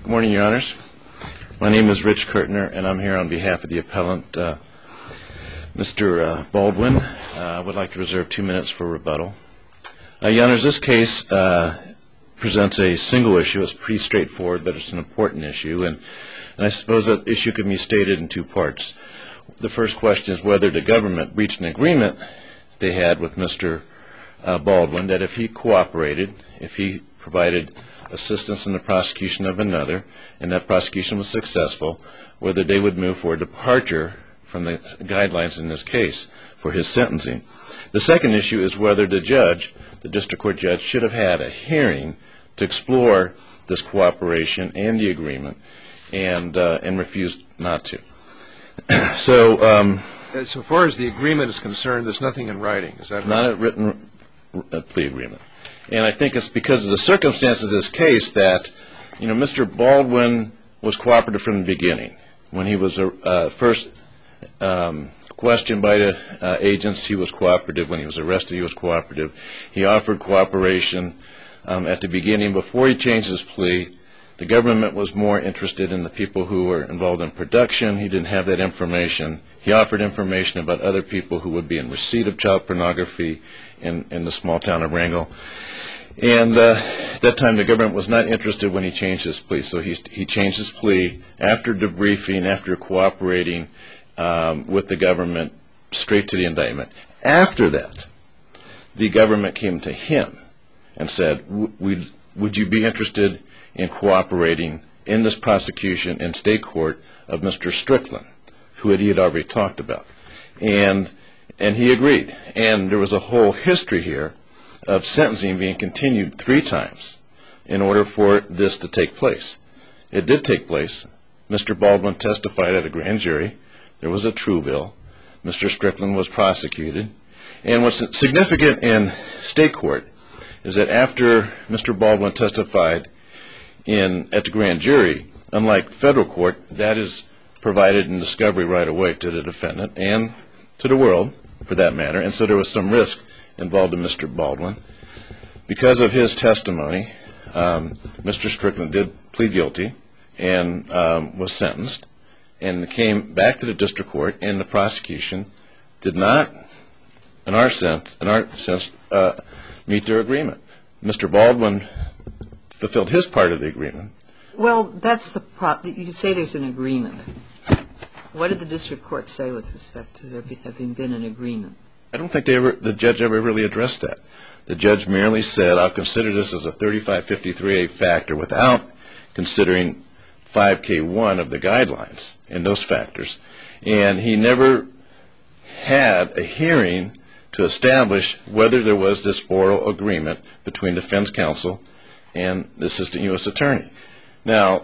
Good morning, Your Honors. My name is Rich Kurtner, and I'm here on behalf of the appellant, Mr. Baldwin. I would like to reserve 2 minutes for rebuttal. Your Honors, this case presents a single issue. It's pretty straightforward, but it's an important issue, and I suppose that issue can be stated in two parts. The first question is whether the government reached an agreement they had with Mr. Baldwin that if he cooperated, if he provided assistance in the prosecution of another, and that prosecution was successful, whether they would move for a departure from the guidelines in this case for his sentencing. The second issue is whether the judge, the district court judge, should have had a hearing to explore this cooperation and the agreement, and refused not to. So far as the agreement is concerned, there's nothing in writing. Is that right? Not a written plea agreement. And I think it's because of the circumstances of this case that, Mr. Baldwin was cooperative from the beginning. When he was first questioned by the agents, he was cooperative. When he was arrested, he was cooperative. He offered cooperation at the beginning. Before he changed his plea, the government was more interested in the people who were involved in production. He didn't have that information. He offered information about other people who would be in receipt of child pornography in the small town of Wrangell. And at that time, the government was not interested when he changed his plea. So he changed his plea after debriefing, after cooperating with the government, straight to the indictment. After that, the government came to him and said, would you be interested in cooperating in this prosecution in state court of Mr. Strickland, who he had already talked about? And he agreed. And there was a whole history here of sentencing being continued 3 times in order for this to take place. It did take place. Mr. Baldwin testified at a grand jury. There was a true bill. Mr. Strickland was prosecuted. And what's significant in state court is that after Mr. Baldwin testified at the grand jury, unlike federal court, that is provided in discovery right away to the defendant and to the world, for that matter. And so there was some risk involved in Mr. Baldwin. Because of his testimony, Mr. Strickland did plead guilty and was sentenced and came back to the district court, and the prosecution did not, in our sense, meet their agreement. Mr. Baldwin fulfilled his part of the agreement. Well, that's you say there's an agreement. What did the district court say with respect to there having been an agreement? I don't think the judge ever really addressed that. The judge merely said, I'll consider this as a 3553A factor without considering 5K1 of the guidelines and those factors. And he never had a hearing to establish whether there was this oral agreement between defense counsel and the assistant U.S. attorney. Now,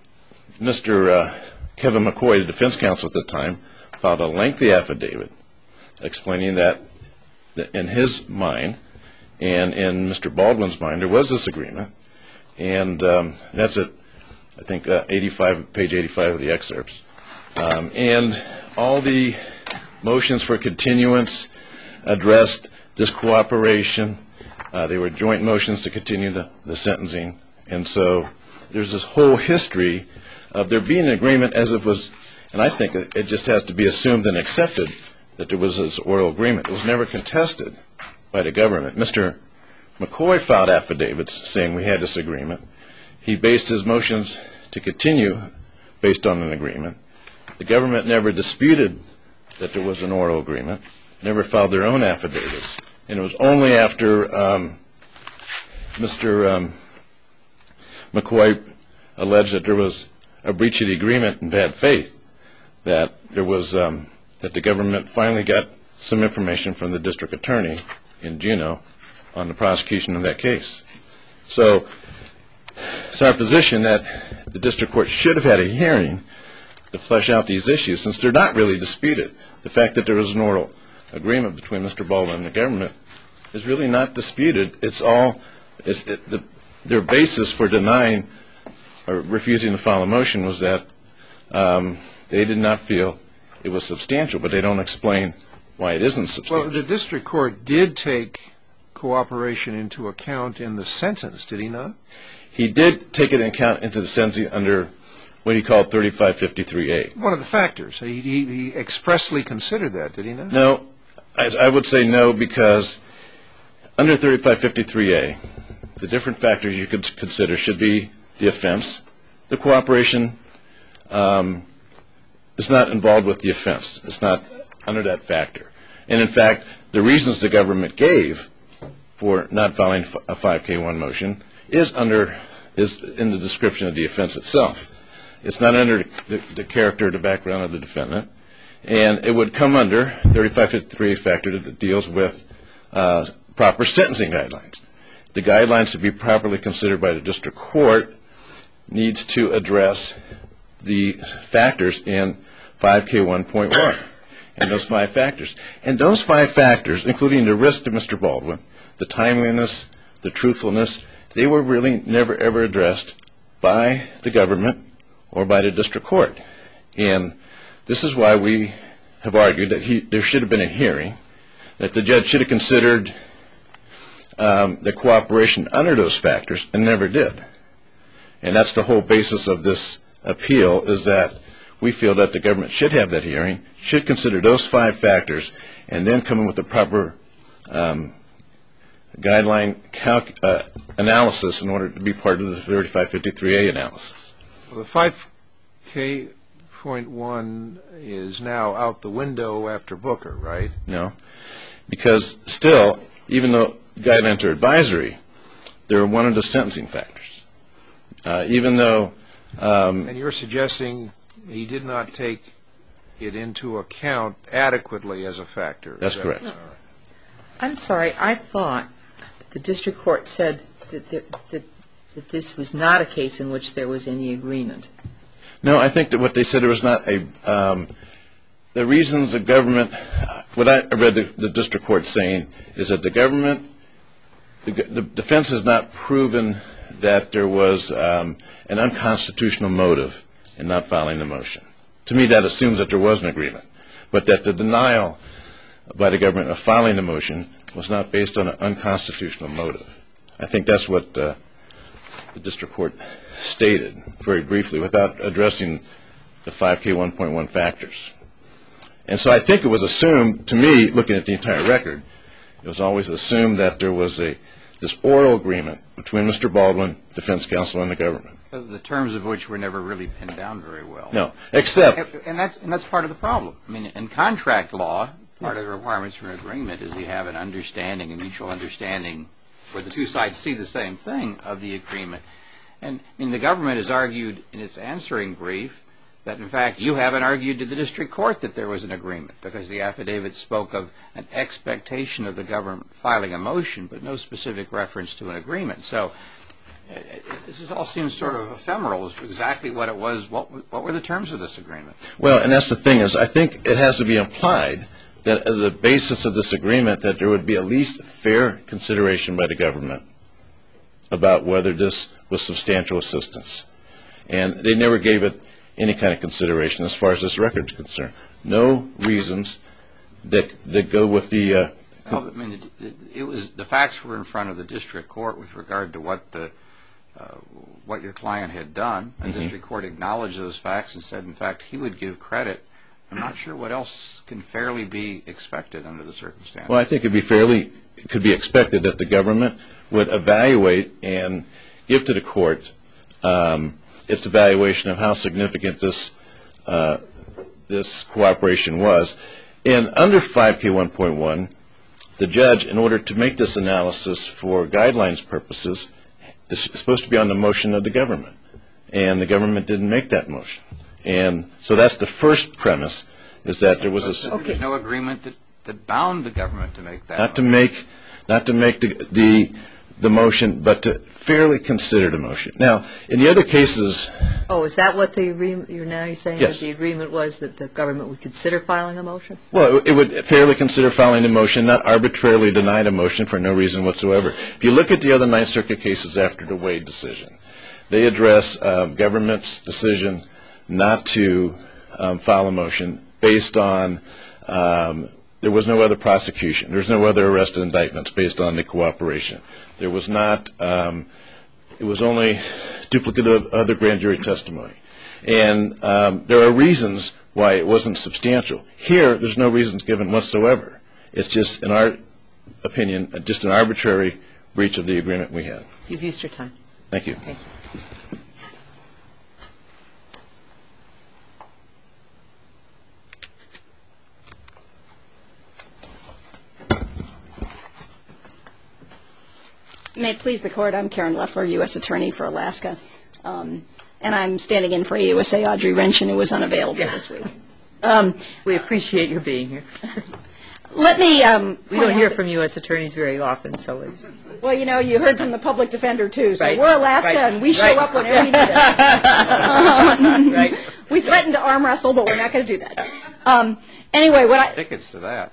Mr. Kevin McCoy, the defense counsel at the time, filed a lengthy affidavit explaining that in his mind and in Mr. Baldwin's mind there was this agreement. And that's at, I think, page 85 of the excerpts. And all the motions for continuance addressed this cooperation. They were joint motions to continue the sentencing. And so there's this whole history of there being an agreement as it was, and I think it just has to be assumed and accepted that there was this oral agreement. It was never contested by the government. Mr. McCoy filed affidavits saying we had this agreement. He based his motions to continue based on an agreement. The government never disputed that there was an oral agreement, never filed their own affidavits. And it was only after Mr. McCoy alleged that there was a breach of the agreement in bad faith that there was that the government finally got some information from the district attorney in Juneau on the prosecution of that case. So it's our position that the district court should have had a hearing to flesh out these issues, since they're not really disputed. The fact that there was an oral agreement between Mr. Baldwin and the government is really not disputed. Their basis for denying or refusing to file a motion was that they did not feel it was substantial, but they don't explain why it isn't substantial. Well, the district court did take cooperation into account in the sentence, did he not? he did take it into account into the sentencing under what he called 3553A. One of the factors. He expressly considered that, did he not? No, I would say no, because under 3553A, the different factors you could consider should be the offense. The cooperation is not involved with the offense. It's not under that factor. And in fact, the reasons the government gave for not filing a 5K1 motion is in the description of the offense itself. It's not under the character or the background of the defendant. And it would come under 3553A factor that deals with proper sentencing guidelines. The guidelines to be properly considered by the district court needs to address the factors in 5K1.1 and those 5 factors. And those 5 factors, including the risk to Mr. Baldwin, the timeliness, the truthfulness, they were really never ever addressed by the government or by the district court. And this is why we have argued that there should have been a hearing, that the judge should have considered the cooperation under those factors and never did. And that's the whole basis of this appeal, is that we feel that the government should have that hearing, should consider those 5 factors, and then come in with the proper guideline analysis in order to be part of the 3553A analysis. Well, the 5K.1 is now out the window after Booker, right? No, because still, even though guidelines are advisory, they're one of the sentencing factors. Even though... and you're suggesting he did not take it into account adequately as a factor. That's correct. No. I'm sorry. I thought the district court said that this was not a case in which there was any agreement. No, I think that what they said, there was not a... the reasons the government... What I read the district court saying is that the government... The defense has not proven that there was an unconstitutional motive in not filing the motion. To me, that assumes that there was an agreement, but that the denial by the government of filing the motion was not based on an unconstitutional motive. I think that's what the district court stated very briefly without addressing the 5K1.1 factors. And so I think it was assumed, to me, looking at the entire record, it was always assumed that there was this oral agreement between Mr. Baldwin, defense counsel, and the government. The terms of which were never really pinned down very well. No, except... And that's part of the problem. I mean, in contract law, part of the requirements for an agreement is you have an understanding, a mutual understanding, where the two sides see the same thing of the agreement. And I mean, the government has argued in its answering brief that, in fact, you haven't argued to the district court that there was an agreement, because the affidavit spoke of an expectation of the government filing a motion, but no specific reference to an agreement. So this all seems sort of ephemeral as to exactly what it was. What were the terms of this agreement? Well, and that's the thing, is I think it has to be implied that as a basis of this agreement that there would be at least fair consideration by the government about whether this was substantial assistance. And they never gave it any kind of consideration as far as this record is concerned. No reasons that go with the... Well, I mean, it was, the facts were in front of the district court with regard to what your client had done. And the district court acknowledged those facts and said, in fact, he would give credit. I'm not sure what else can fairly be expected under the circumstances. Well, I think it could be expected that the government would evaluate and give to the court its evaluation of how significant this cooperation was. And under 5K1.1, the judge, in order to make this analysis for guidelines purposes, is supposed to be on the motion of the government. And the government didn't make that motion. And so that's the first premise, is that there was a... There was no agreement that bound the government to make that motion. Not to make the motion, but to fairly consider the motion. Now, in the other cases... Oh, is that what the agreement, you're saying? Yes. That the agreement was that the government would consider filing a motion? Well, it would fairly consider filing a motion, not arbitrarily deny a motion for no reason whatsoever. If you look at the other Ninth Circuit cases after the Wade decision, they address government's decision not to file a motion based on there was no other prosecution. There was no other arrest and indictments based on the cooperation. There was not It was only duplicative of other grand jury testimony. And there are reasons why it wasn't substantial. Here, there's no reasons given whatsoever. It's just, in our opinion, just an arbitrary breach of the agreement we had. You've used your time. Thank you. Thank you. May it please the Court, I'm Karen Leffler, U.S. Attorney for Alaska, and I'm standing in for AUSA Audrey Wrenchen, who was unavailable this week. We appreciate your being here. Let me We don't hear from U.S. attorneys very often, so it's... Well, you know, you heard from the public defender, too, so Right. we're Alaska, Right. and we show Right. up whenever you need us. Right. We threatened to arm wrestle, but we're not going to do that. Anyway, what I... Tickets to that.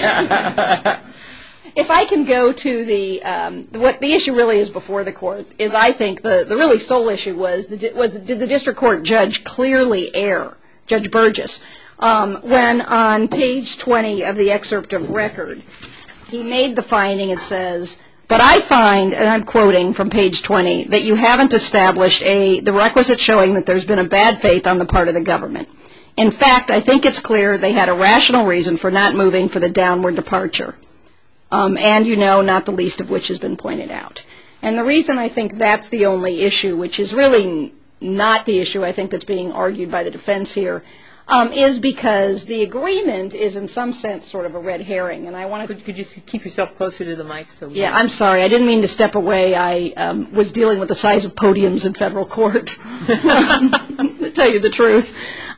If I can go to what the issue really is before the court is, I think the really sole issue was did the district court judge clearly err, Judge Burgess, when on page 20 of the excerpt of record he made the finding. It says, "But I find," and I'm quoting from page 20, "that you haven't established the requisite showing that there's been a bad faith on the part of the government. In fact, I think it's clear they had a rational reason for not moving for the downward departure." And not the least of which has been pointed out. And the reason I think that's the only issue, which is really not the issue I think that's being argued by the defense here, is because the agreement is in some sense sort of a red herring. And I want to... Could you keep yourself closer to the mic? Yeah, I'm sorry. I didn't mean to step away. I was dealing with the size of podiums in federal court, to tell you the truth.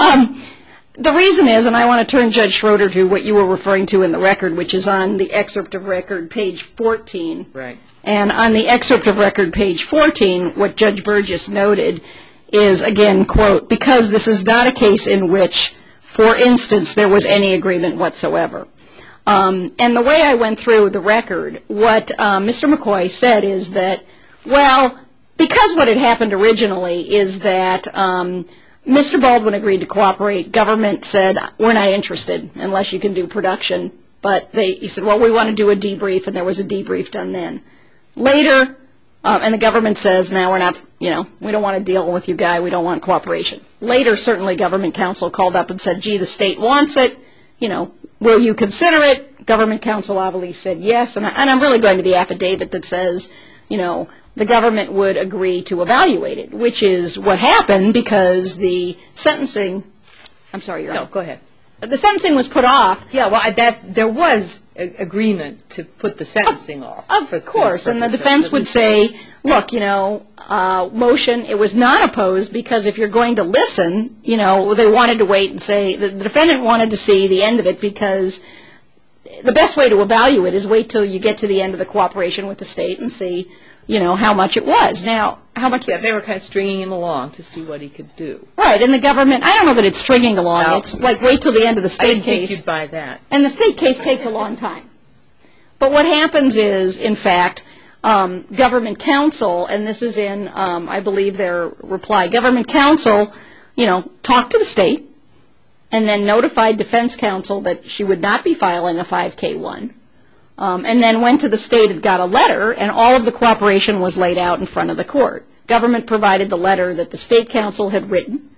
The reason is, and I want to turn Judge Schroeder to what you were referring to in the record, which is on the excerpt of record, page 14. Right. And on the excerpt of record, page 14, what Judge Burgess noted is, again, quote, "because this is not a case in which, for instance, there was any agreement whatsoever." And the way I went through the record, what Mr. McCoy said is that, well, because what had happened originally is that Mr. Baldwin agreed to cooperate. Government said, "We're not interested unless you can do production." But he said, "Well, we want to do a debrief," and there was a debrief done then. Later, and the government says, "Now we're not, we don't want to deal with you, guy. We don't want cooperation." Later, certainly, government counsel called up and said, "Gee, the state wants it. Will you consider it?" Government counsel obviously said yes. And I'm really going to the affidavit that says, the government would agree to evaluate it, which is what happened because the sentencing... I'm sorry, Your Honor. No, go ahead. The sentencing was put off. Yeah, well, there was agreement to put the sentencing off. Of course, and the defense would say, look, motion, it was not opposed because if you're going to listen, they wanted to wait and say, the defendant wanted to see the end of it because the best way to evaluate is wait till you get to the end of the cooperation with the state and see, how much it was. Now, how much... Yeah, they were kind of stringing him along to see what he could do. Right, and the government, I don't know that it's stringing along. No. It's like wait till the end of the state I didn't case. think you'd buy that. And the state case takes a long time. But what happens is, in fact, government counsel, and this is in, I believe, their reply, government counsel, talked to the state and then notified defense counsel that she would not be filing a 5K1. And then went to the state and got a letter, and all of the cooperation was laid out in front of the court. Government provided the letter that the state counsel had written,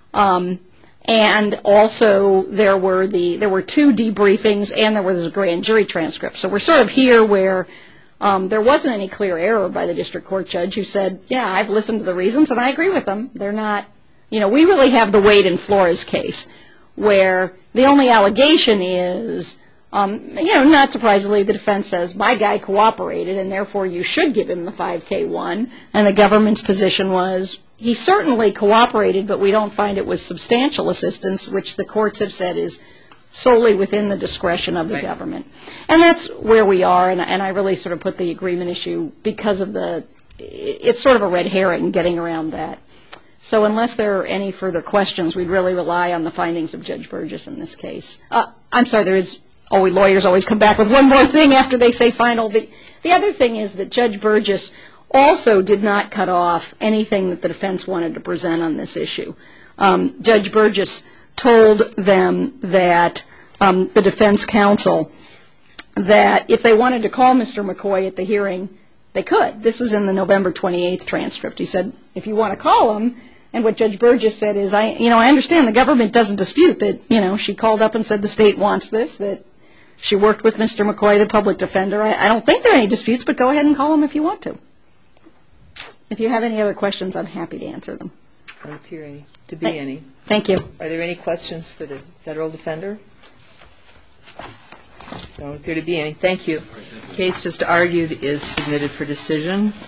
and also there were two debriefings, and there was a grand jury transcript. So we're sort of here where there wasn't any clear error by the district court judge who said, yeah, I've listened to the reasons, and I agree with them. They're not, we really have the Wade and Flores case, where the only allegation is... not surprisingly, the defense says, my guy cooperated, and therefore you should give him the 5K1. And the government's position was, he certainly cooperated, but we don't find it was substantial assistance, which the courts have said is solely within the discretion of the government. And that's where we are, and I really sort of put the agreement issue because of it's sort of a red herring getting around that. So unless there are any further questions, we'd really rely on the findings of Judge Burgess in this case. I'm sorry, there is... lawyers always come back with one more thing after they say final. The other thing is that Judge Burgess also did not cut off anything that the defense wanted to present on this issue. Judge Burgess told them that the defense counsel that if they wanted to call Mr. McCoy at the hearing, they could. This is in the November 28th transcript. He said, if you want to call them, and what Judge Burgess said is, I understand the government doesn't dispute that, she called up and said the state wants this, that she worked with Mr. McCoy, the public defender. I don't think there are any disputes, but go ahead and call them if you want to. If you have any other questions, I'm happy to answer them. I don't appear to be any. Thank you. Are there any questions for the federal defender? Don't appear to be any. Thank you. The case just argued is submitted for decision.